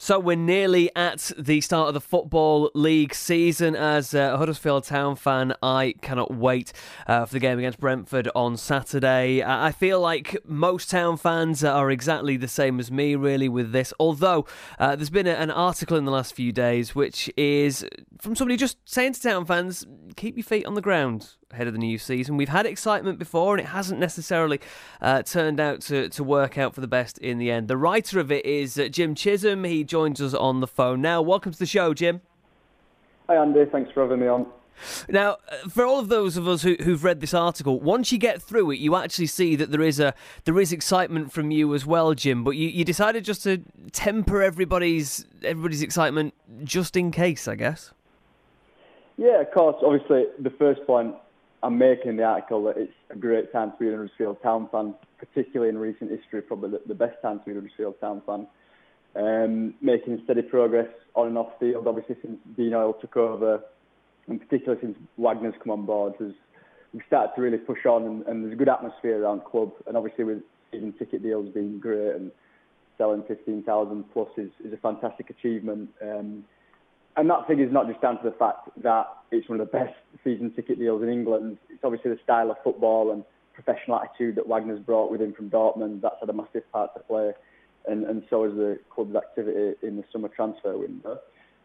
So we're nearly at the start of the Football League season. As a Huddersfield Town fan, I cannot wait for the game against Brentford on Saturday. I feel like most Town fans are exactly the same as me, really, with this. Although there's been an article in the last few days which is from somebody just saying to Town fans, keep your feet on the ground ahead of the new season. We've had excitement before and it hasn't necessarily turned out to work out for the best in the end. The writer of it is Jim Chisholm. He joins us on the phone now. Welcome to the show, Jim. Hi Andy, thanks for having me on. Now, for all of those of us who've read this article, once you get through it, you actually see that there is excitement from you as well, Jim. But you decided just to temper everybody's excitement just in case, I guess. Yeah, of course. Obviously, the first point I'm making in the article that it's a great time to be a Huddersfield Town fan, particularly in recent history, probably the best time to be a Huddersfield Town fan. Making steady progress on and off field, obviously since Dean Oil took over, and particularly since Wagner's come on board, we've started to really push on, and there's a good atmosphere around the club, and obviously with season ticket deals being great and selling 15,000 plus is a fantastic achievement. And that figure is not just down to the fact that it's one of the best season ticket deals in England. It's obviously the style of football and professional attitude that Wagner's brought with him from Dortmund. That's had a massive part to play, and so has the club's activity in the summer transfer window.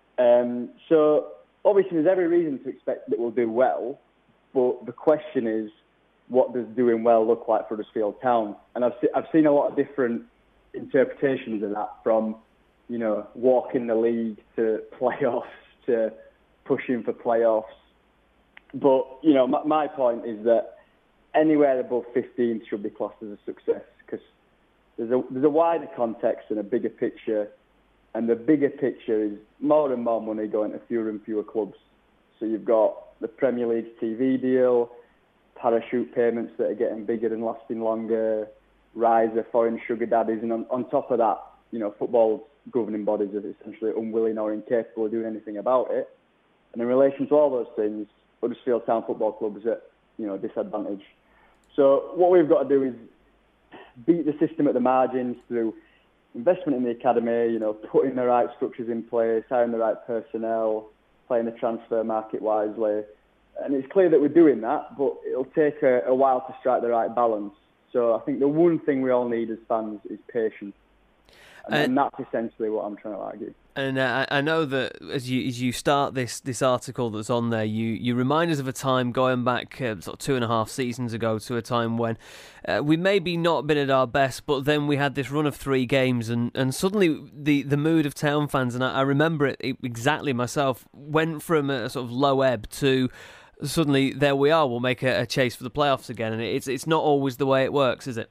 So obviously there's every reason to expect that we'll do well, but the question is, what does doing well look like for Huddersfield Town? And I've seen a lot of different interpretations of that, from walking the league to playoffs to pushing for playoffs. But, my point is that anywhere above 15th should be classed as a success, because there's a wider context and a bigger picture. And the bigger picture is more and more money going to fewer and fewer clubs. So you've got the Premier League's TV deal, parachute payments that are getting bigger and lasting longer, rise of foreign sugar daddies, and on top of that, football's governing bodies are essentially unwilling or incapable of doing anything about it. And in relation to all those things, Huddersfield Town Football Club is at disadvantage. So what we've got to do is beat the system at the margins through investment in the academy, putting the right structures in place, hiring the right personnel, playing the transfer market wisely. And it's clear that we're doing that, but it'll take a while to strike the right balance. So I think the one thing we all need as fans is patience. And that's essentially what I'm trying to argue. And I know that as you start this article that's on there, you remind us of a time going back sort of 2.5 seasons ago to a time when we maybe not been at our best, but then we had this run of 3 games, and suddenly the mood of Town fans, and I remember it exactly myself, went from a sort of low ebb to suddenly there we are, we'll make a chase for the playoffs again, and it's not always the way it works, is it?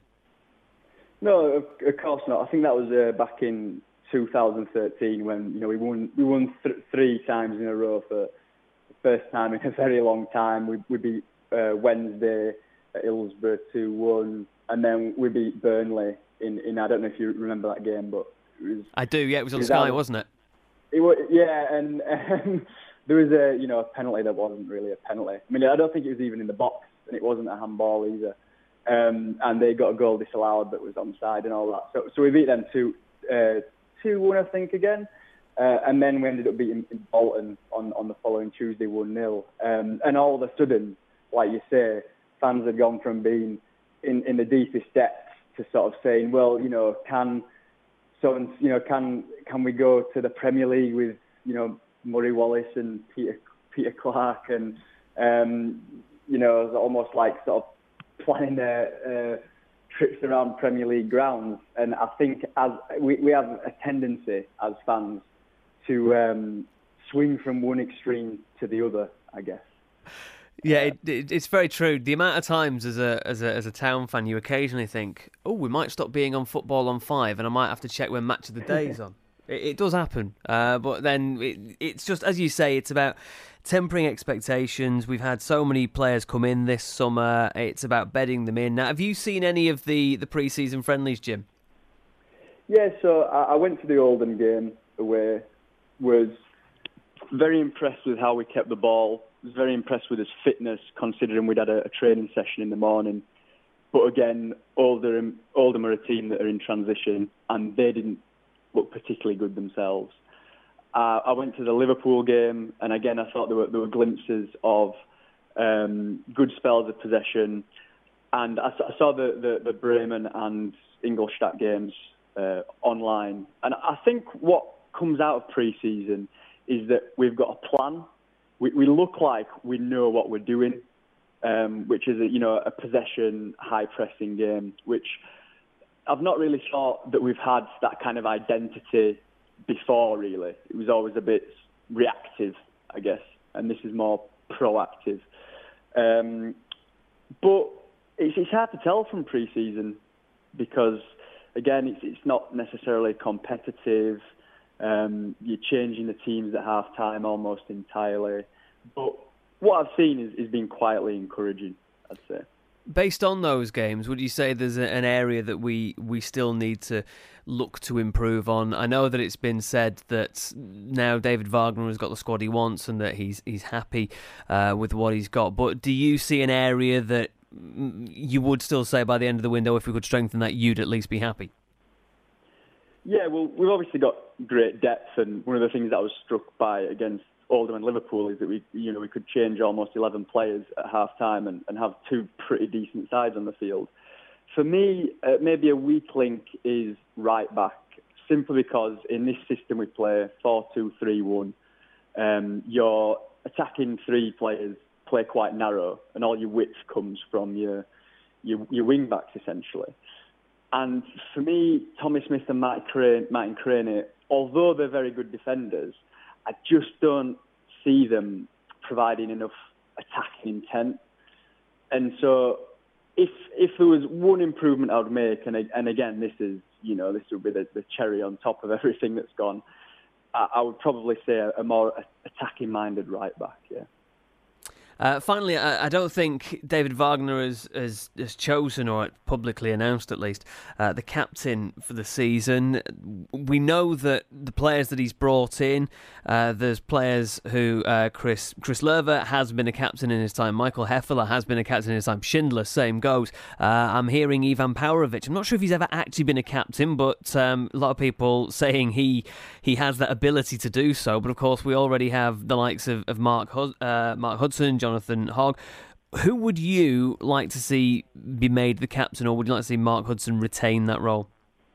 No, of course not. I think that was back in 2013 when we won 3 times in a row for the first time in a very long time. We beat Wednesday at Hillsborough 2-1, and then we beat Burnley in I don't know if you remember that game, but it was. I do. Yeah, it was on Sky, wasn't it? It was, yeah, and there was a penalty that wasn't really a penalty. I mean, I don't think it was even in the box, and it wasn't a handball either. And they got a goal disallowed that was onside and all that. So we beat them 2-1, I think, again. And then we ended up beating Bolton on the following Tuesday 1-0. And all of a sudden, like you say, fans had gone from being in the deepest depths to sort of saying, well, can we go to the Premier League with, Murray Wallace and Peter Clark and, almost like sort of planning their trips around Premier League grounds. And I think as we have a tendency as fans to swing from one extreme to the other, I guess. Yeah, it's very true. The amount of times as a Town fan you occasionally think, oh, we might stop being on Football on 5 and I might have to check when Match of the Day's on. It does happen. But then it's just, as you say, it's about tempering expectations. We've had so many players come in this summer. It's about bedding them in. Now, have you seen any of the pre-season friendlies, Jim? Yeah, so I went to the Oldham game away. Was very impressed with how we kept the ball. Was very impressed with his fitness, considering we'd had a training session in the morning. But again, Oldham are a team that are in transition, and they didn't look particularly good themselves. I went to the Liverpool game, and again, I thought there were glimpses of good spells of possession. And I saw the Bremen and Ingolstadt games online. And I think what comes out of pre-season is that we've got a plan. We look like we know what we're doing, which is a possession, high-pressing game, which I've not really thought that we've had that kind of identity before, really. It was always a bit reactive, I guess, and this is more proactive. But it's hard to tell from pre-season because, again, it's not necessarily competitive. You're changing the teams at half-time almost entirely. But what I've seen is been quietly encouraging, I'd say. Based on those games, would you say there's an area that we still need to look to improve on? I know that it's been said that now David Wagner has got the squad he wants and that he's happy with what he's got. But do you see an area that you would still say by the end of the window, if we could strengthen that, you'd at least be happy? Yeah, well, we've obviously got great depth, and one of the things that I was struck by against Oldham and Liverpool is that we could change almost 11 players at half-time and have two pretty decent sides on the field. For me, maybe a weak link is right back, simply because in this system we play 4-2-3-1, your attacking three players play quite narrow, and all your width comes from your wing backs essentially. And for me, Tommy Smith and Martin Craney, although they're very good defenders, I just don't see them providing enough attacking intent. And so if there was one improvement I would make, and again, this would be the cherry on top of everything that's gone, I would probably say a more attacking-minded right back, yeah. Finally, I don't think David Wagner has chosen, or publicly announced at least, the captain for the season. We know that the players that he's brought in, there's players who, Chris Lerver has been a captain in his time, Michael Hefele has been a captain in his time, Schindler, same goes. I'm hearing Ivan Paurovic. I'm not sure if he's ever actually been a captain, but a lot of people saying he has that ability to do so. But of course, we already have the likes of Mark Hudson, Jonathan Hogg. Who would you like to see be made the captain, or would you like to see Mark Hudson retain that role?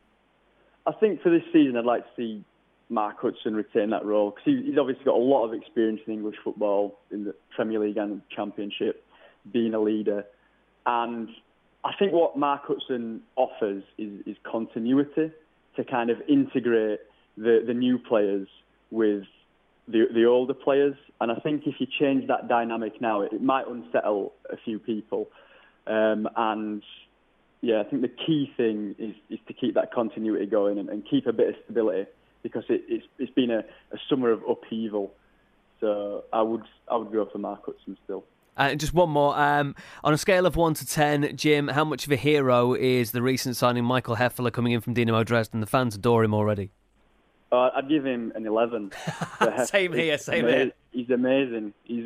I think for this season I'd like to see Mark Hudson retain that role because he's obviously got a lot of experience in English football, in the Premier League and the Championship, being a leader. And I think what Mark Hudson offers is continuity to kind of integrate the new players with the older players. And I think if you change that dynamic now, it might unsettle a few people. And yeah, I think the key thing is to keep that continuity going and keep a bit of stability because it's been a summer of upheaval. So I would go for Mark Hudson still. Just one more. On a scale of 1 to 10, Jim, how much of a hero is the recent signing Michael Hefele coming in from Dynamo Dresden? The fans adore him already. I'd give him an 11. Same here. He's amazing. He's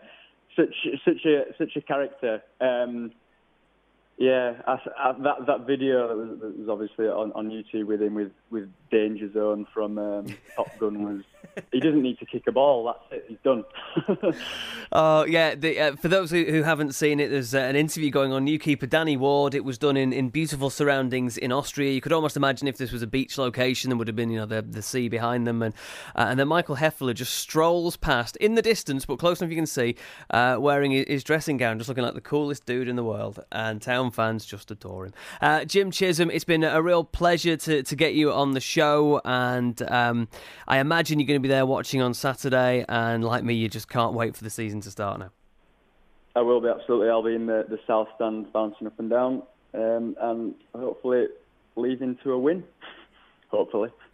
such a character. That video that was obviously on YouTube with him with Danger Zone from Top Gun was. He doesn't need to kick a ball. That's it. He's done. Oh yeah. For those who haven't seen it, there's an interview going on. New keeper Danny Ward. It was done in beautiful surroundings in Austria. You could almost imagine if this was a beach location, there would have been the sea behind them, and then Michael Hefele just strolls past in the distance, but close enough you can see, wearing his dressing gown, just looking like the coolest dude in the world, and town fans just adore him. Jim Chisholm, it's been a real pleasure to get you on the show, and I imagine you're going to be there watching on Saturday, and like me, you just can't wait for the season to start now. I will be, absolutely. I'll be in the south stand bouncing up and down, and hopefully leading to a win. Hopefully.